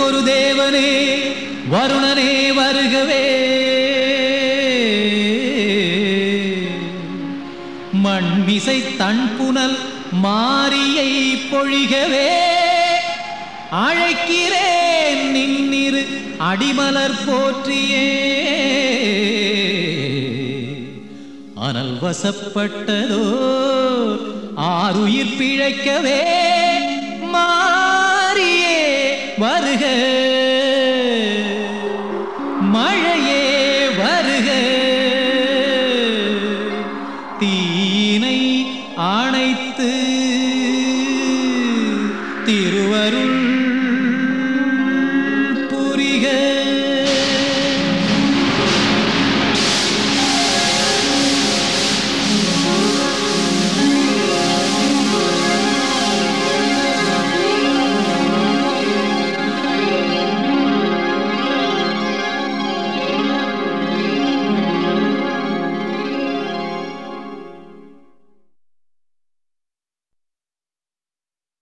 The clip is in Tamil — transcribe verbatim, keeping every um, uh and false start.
ஒரு தேவனே வருணனே வருகவே, மண்மிசை தன்புனல் மாரியை பொழிகவே, அழைக்கிறேன் நின்னிரு அடிமலர் போற்றியே. அனல் வசப்பட்டதோ ஆருயிர் பிழைக்கவே, மாரியே வருக மழையே வருக, தீனை அணைத்து திரு